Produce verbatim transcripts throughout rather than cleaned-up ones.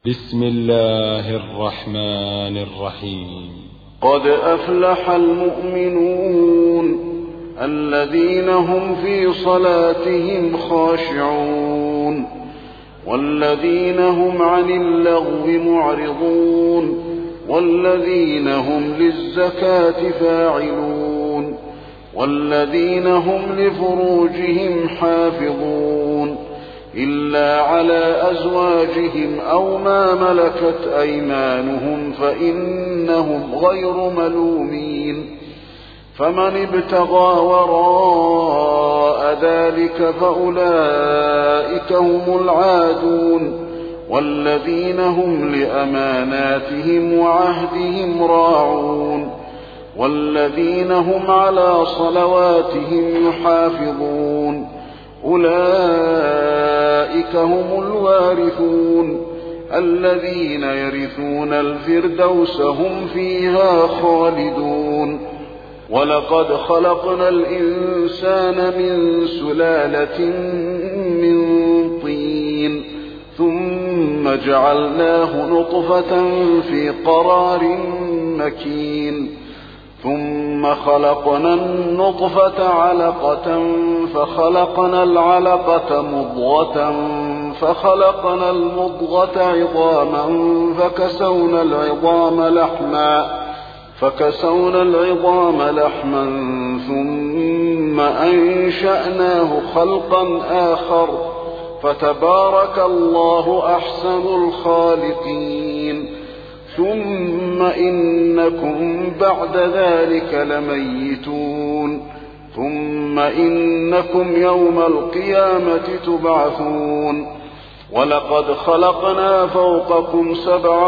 بسم الله الرحمن الرحيم. قد أفلح المؤمنون الذين هم في صلاتهم خاشعون والذين هم عن اللغو معرضون والذين هم للزكاة فاعلون والذين هم لفروجهم حافظون إلا على أزواجهم أو ما ملكت أيمانهم فإنهم غير ملومين. فمن ابتغى وراء ذلك فأولئك هم العادون والذين هم لأماناتهم وعهدهم راعون والذين هم على صلواتهم يحافظون أولئك هم الوارثون الذين يرثون الفردوس هم فيها خالدون. ولقد خلقنا الإنسان من سلالة من طين ثم جعلناه نطفة في قرار مكين ثم خلقنا النطفة علقة فخلقنا العلقة مضغة فخلقنا المضغة عظاما فكسونا العظام لحما فكسونا العظام لحما ثم أنشأناه خلقا آخر فتبارك الله أحسن الخالقين. ثم إنكم بعد ذلك لميتون ثم إنكم يوم القيامة تبعثون. ولقد خلقنا فوقكم سبع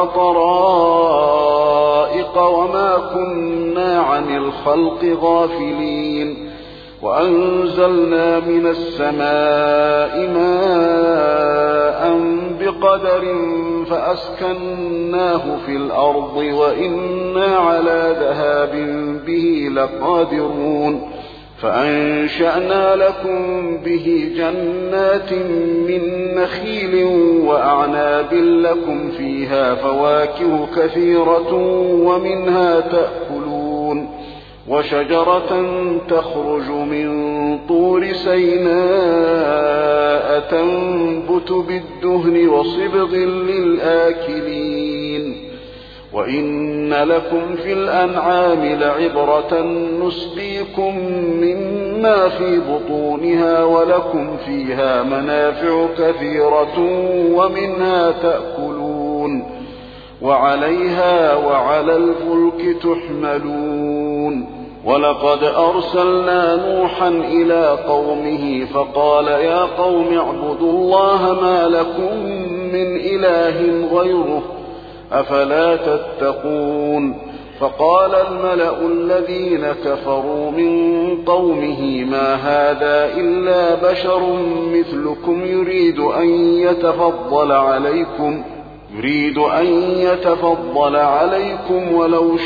طرائق وما كنا عن الخلق غافلين وأنزلنا من السماء ماء بقدر فأسكناه في الأرض وإنا على ذهاب به لقادرون. فأنشأنا لكم به جنات من نخيل وأعناب لكم فيها فواكه كثيرة ومنها تأكلون وشجرة تخرج من طور سيناء تنبت بالدهن وصبغ للآكلين. وإن لكم في الأنعام لعبرة نسقيكم مما في بطونها ولكم فيها منافع كثيرة ومنها تأكلون وعليها وعلى الفلك تحملون. ولقد أرسلنا نوحا إلى قومه فقال يا قوم اعبدوا الله ما لكم من إله غيره أفلا تتقون. فقال الملأ الذين كفروا من قومه ما هذا إلا بشر مثلكم يريد أن يتفضل عليكم يريد أن يتفضل عليكم ولو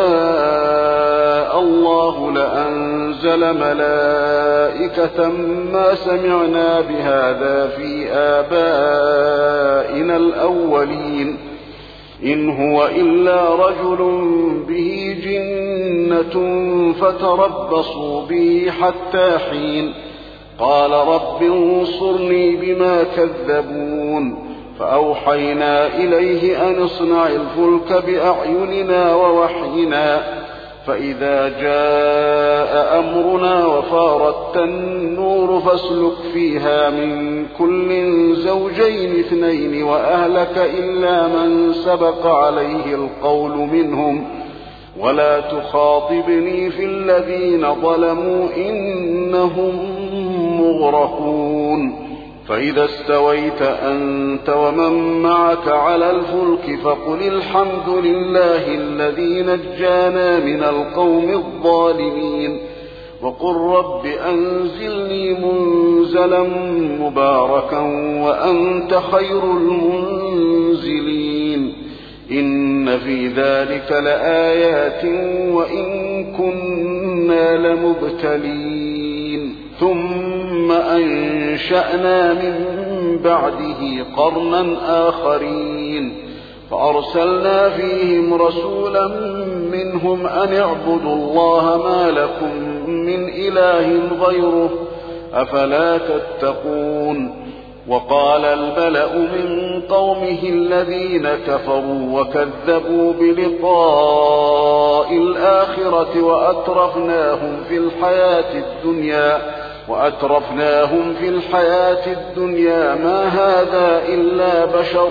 شاء الله لأنزل ملائكة ما سمعنا بهذا في آبائنا الأولين إن هو إلا رجل به جنة فتربصوا به حتى حين. قال رب انصرني بما كذبون. فأوحينا إليه أن اصنع الفلك بأعيننا ووحينا فإذا جاء أمرنا وفارت النور فاسلك فيها من كل زوجين اثنين وأهلك إلا من سبق عليه القول منهم ولا تخاطبني في الذين ظلموا إنهم مغرقون. فإذا استويت أنت ومن معك على الفلك فقل الحمد لله الذي نجانا من القوم الظالمين وقل رب أنزلني منزلا مباركا وأنت خير المنزلين. إن في ذلك لآيات وإن كنا لمبتلين. ثم أنشأنا من بعده قرنا آخرين فأرسلنا فيهم رسولا منهم أن اعبدوا الله ما لكم من إله غيره أفلا تتقون. وقال الملأ من قومه الذين كفروا وكذبوا بلقاء الآخرة وأترفناهم في الحياة الدنيا وأترفناهم في الحياة الدنيا ما هذا إلا بشر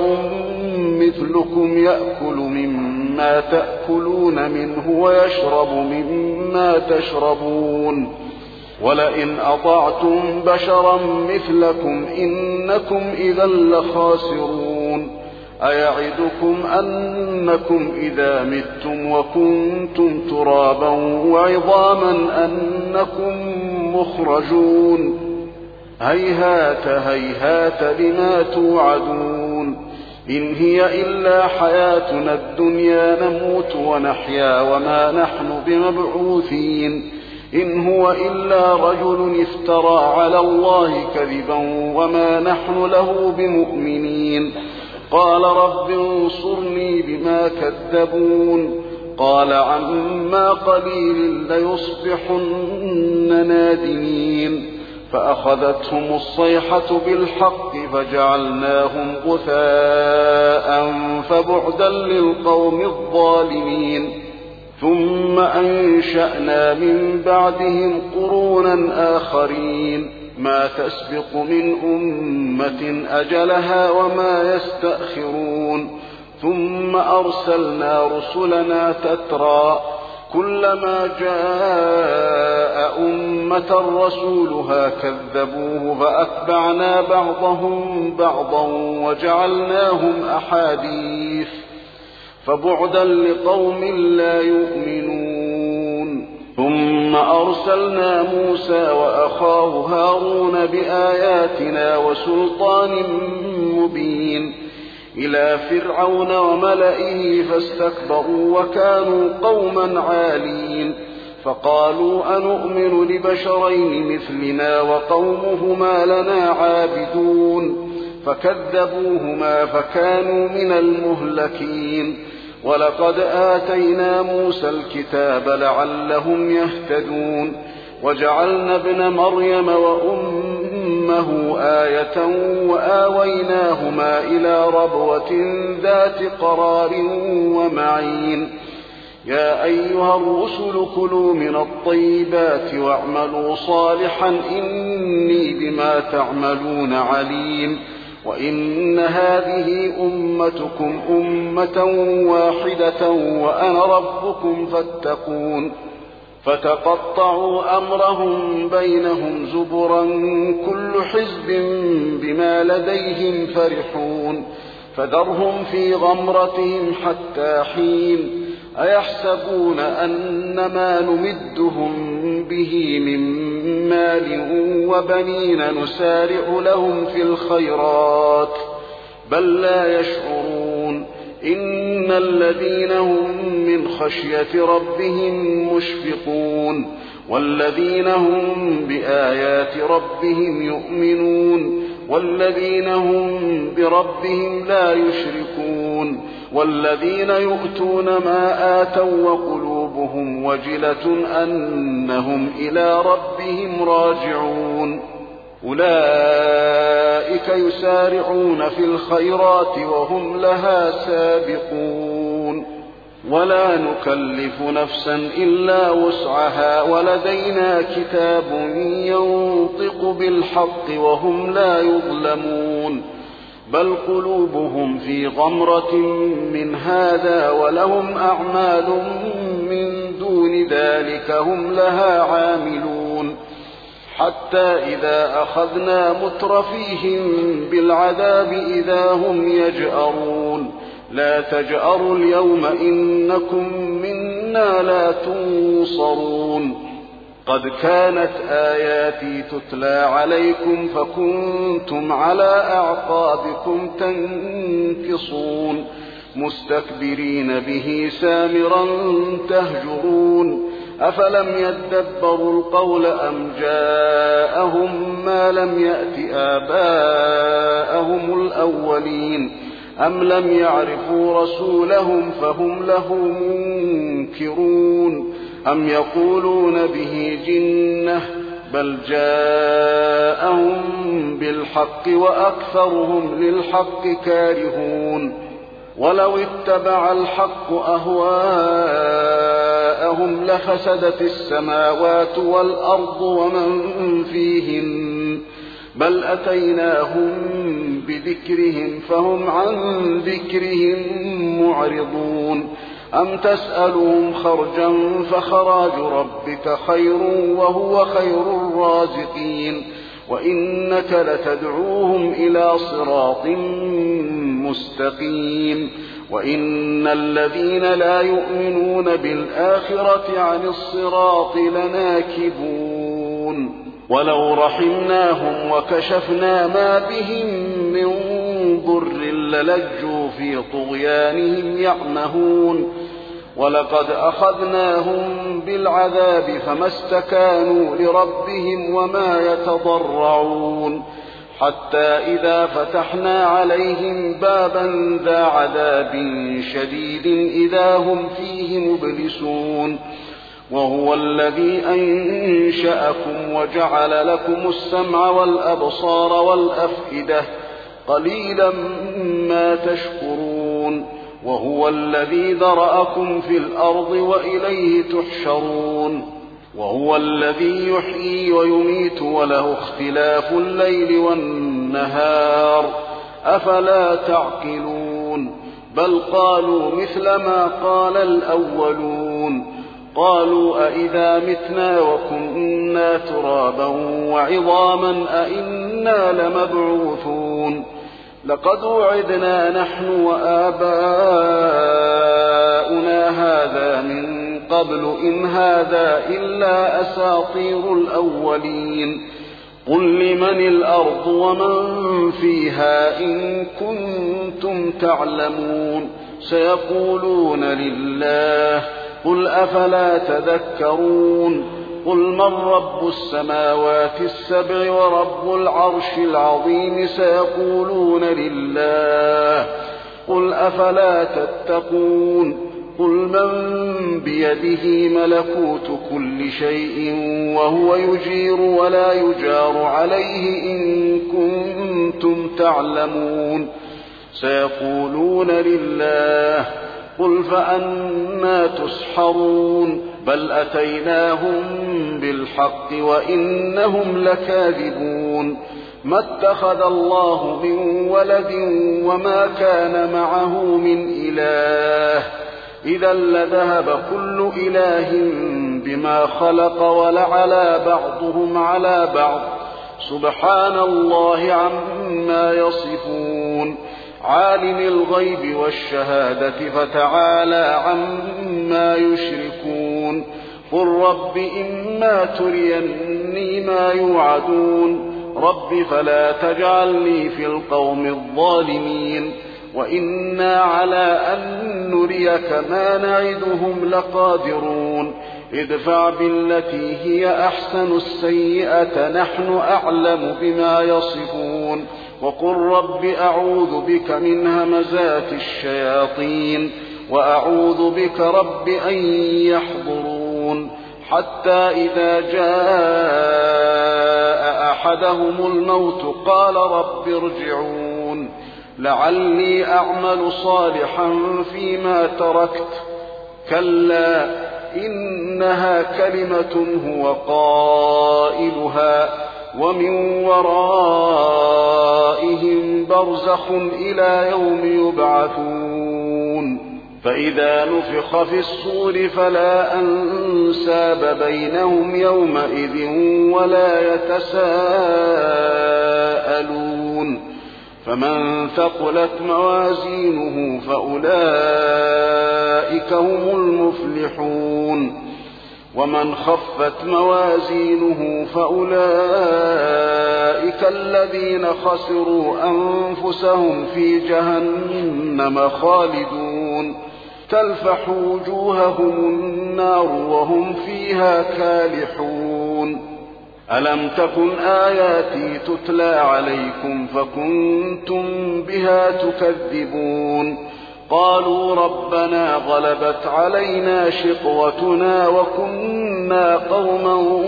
مثلكم يأكل مما تأكلون منه ويشرب مما تشربون ولئن أطعتم بشرا مثلكم إنكم إذا لخاسرون. أيعدكم أنكم إذا متم وكنتم ترابا وعظاما أنكم مخرجون هيهات هيهات لما توعدون. إن هي إلا حياتنا الدنيا نموت ونحيا وما نحن بمبعوثين. إن هو إلا رجل افترى على الله كذبا وما نحن له بمؤمنين. قال رب انصرني بما كذبون. قال عما قليل ليصبحن نادمين. فأخذتهم الصيحة بالحق فجعلناهم غثاء فبعدا للقوم الظالمين. ثم أنشأنا من بعدهم قرونا آخرين ما تسبق من أمة أجلها وما يستأخرون. ثم أرسلنا رسلنا تترى كلما جاء أمة رسولها كذبوه فأتبعنا بعضهم بعضا وجعلناهم أحاديث فبعدا لقوم لا يؤمنون. ثم أرسلنا موسى وأخاه هارون بآياتنا وسلطان مبين إلى فرعون وملئه فاستكبروا وكانوا قوما عالين. فقالوا أنؤمن لبشرين مثلنا وقومهما لنا عابدون فكذبوهما فكانوا من المهلكين. ولقد آتينا موسى الكتاب لعلهم يهتدون. وجعلنا ابن مريم وأمه آية وآويناهما إلى ربوة ذات قرار ومعين. يا أيها الرسل كلوا من الطيبات واعملوا صالحا إني بما تعملون عليم. وإن هذه أمتكم أمة واحدة وأنا ربكم فاتقون. فتقطعوا أمرهم بينهم زبرا كل حزب بما لديهم فرحون. فذرهم في غمرتهم حتى حين. أيحسبون أن ما نمدهم به من مال وبنين نسارع لهم في الخيرات بل لا يشعرون. إن الذين هم من خشية ربهم مشفقون والذين هم بآيات ربهم يؤمنون والذين هم بربهم لا يشركون والذين يؤتون ما آتوا وقلوبهم وجلة أنهم إلى ربهم راجعون. أولئك يسارعون في الخيرات وهم لها سابقون. ولا نكلف نفسا إلا وسعها ولدينا كتاب ينطق بالحق وهم لا يظلمون. بل قلوبهم في غمرة من هذا ولهم أعمال من دون ذلك هم لها عاملون. حتى إذا أخذنا مترفيهم بالعذاب إذا هم يجأرون. لا تجأروا اليوم إنكم منا لا تنصرون. قد كانت آياتي تتلى عليكم فكنتم على أعقابكم تنكصون مستكبرين به سامرا تهجرون. أفلم يدبروا القول أم جاءهم ما لم يأت آباءهم الأولين. أم لم يعرفوا رسولهم فهم له منكرون أم يقولون به جنة بل جاءهم بالحق وأكثرهم للحق كارهون ولو اتبع الحق أهواءهم لفسدت السماوات والأرض ومن فيهن بل أتيناهم بذكرهم فهم عن ذكرهم معرضون أم تسألهم خرجا فخراج ربك خير وهو خير الرازقين وإنك لتدعوهم إلى صراط مستقيم وإن الذين لا يؤمنون بالآخرة عن الصراط لناكبون ولو رحمناهم وكشفنا ما بهم من ضر للجوا في طغيانهم يعمهون ولقد أخذناهم بالعذاب فما استكانوا لربهم وما يتضرعون حتى إذا فتحنا عليهم بابا ذا عذاب شديد إذا هم فيه مبلسون وهو الذي أنشأكم وجعل لكم السمع والأبصار والأفئدة قليلا ما تشكرون وهو الذي ذرأكم في الأرض وإليه تحشرون وهو الذي يحيي ويميت وله اختلاف الليل والنهار أفلا تعقلون بل قالوا مثل ما قال الأولون قالوا أئذا متنا وكنا ترابا وعظاما أئنا لمبعوثون لقد وعدنا نحن وآباؤنا هذا من قبل إن هذا إلا أساطير الأولين قل لمن الأرض ومن فيها إن كنتم تعلمون سيقولون لله قل أفلا تذكرون قل من رب السماوات السبع ورب العرش العظيم سيقولون لله قل أفلا تتقون قل من بيده ملكوت كل شيء وهو يجير ولا يجار عليه إن كنتم تعلمون سيقولون لله قل فأنى تسحرون بل أتيناهم بالحق وإنهم لكاذبون ما اتخذ الله من ولد وما كان معه من إله إذا لذهب كل إله بما خلق ولعلى بعضهم على بعض سبحان الله عما يصفون عالم الغيب والشهادة فتعالى عما يشركون قل رب إما تريني ما يوعدون رب فلا تجعلني في القوم الظالمين وإنا على أن نريك ما نعدهم لقادرون ادفع بالتي هي أحسن السيئة نحن أعلم بما يصفون وقل رب أعوذ بك من همزات الشياطين وأعوذ بك رب أن يحضرون حتى إذا جاء أحدهم الموت قال رب ارجعون لعلي أعمل صالحا فيما تركت كلا إنها كلمة هو قائلها ومن ورائهم برزخ إلى يوم يبعثون فإذا نفخ في الصور فلا أنساب بينهم يومئذ ولا يتساءلون فمن ثقلت موازينه فأولئك هم المفلحون ومن خفت موازينه فأولئك الذين خسروا أنفسهم في جهنم خالدون تلفح وجوههم النار وهم فيها كالحون ألم تكن آياتي تتلى عليكم فكنتم بها تكذبون قالوا ربنا غلبت علينا شقوتنا وكنا قوما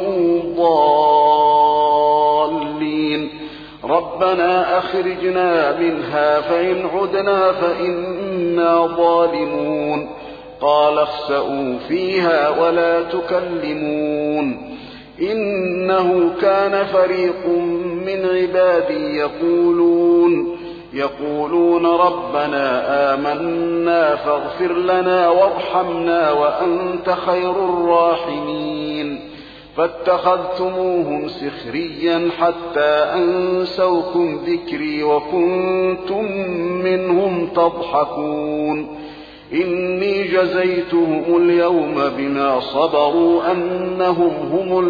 ضالين ربنا أخرجنا منها فإن عدنا فإنا ظالمون قال اخسئوا فيها ولا تكلمون إنه كان فريق من عبادي يقولون يقولون ربنا آمنا فاغفر لنا وارحمنا وأنت خير الراحمين فاتخذتموهم سخريا حتى أنسوكم ذكري وكنتم منهم تضحكون إني جزيتهم اليوم بما صبروا أنهم هم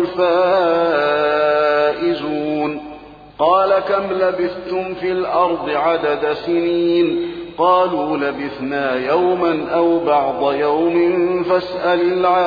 الفائزون قال كم لبثتم في الأرض عدد سنين قالوا لبثنا يوما أو بعض يوم فاسأل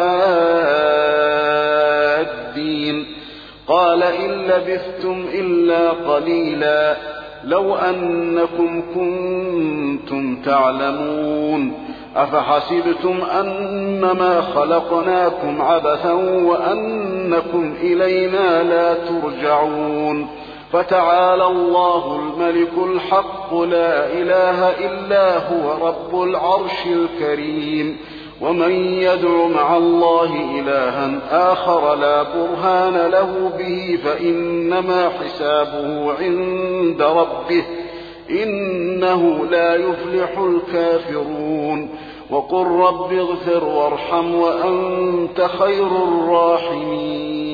العادين قال إن لبثتم إلا قليلا لو أنكم كنتم تعلمون أفحسبتم أنما خلقناكم عبثا وأنكم إلينا لا ترجعون فتعالى الله الملك الحق لا إله إلا هو رب العرش الكريم ومن يدع مع الله إلها آخر لا برهان له به فإنما حسابه عند ربه إنه لا يفلح الكافرون وقل رب اغفر وارحم وأنت خير الراحمين